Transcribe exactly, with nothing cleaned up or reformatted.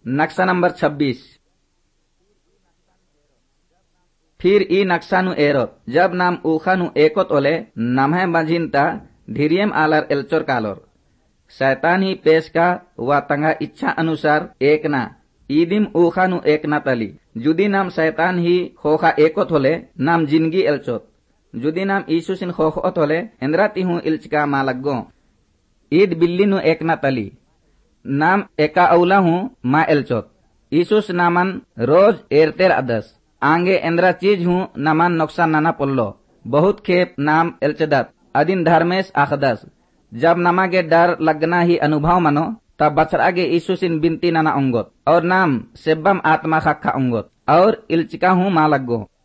नक्शा नंबर छब्बीस। फिर ई नक्शा नु एरोत जब नाम ऊखा नु एकोत ओले नमहे बंजिनता धीरियम आलर एल्चोर कालोर शैतान ही पेश का व तंगा इच्छा अनुसार एक ना ईदिम ऊखा नु एक ना तली जुदी नाम शैतान ही खोखा एकोत होले नाम जिंदगी एल्चोत जुदी नाम ईसु सिन खोखोत होले इंद्राती हूँ इल्चका मालगो ईद बिल्ली नु एक ना तली नाम एका औला हूँ मा एल्चोत ईसुस नामन रोज एरतेर अदस आंगे इंद्रा चीज हूँ नमन नुकसान नाना पुल्लो बहुत खेप नाम एल्चदत अदिन धर्मेश आखदस जब नमागे डर लगना ही अनुभव मनो तब बचरागे ईसुसिन बिनती नाना अंगोत और नाम सेब्बम आत्मा खक्का अंगोत और इल्चिका हूँ मालगो।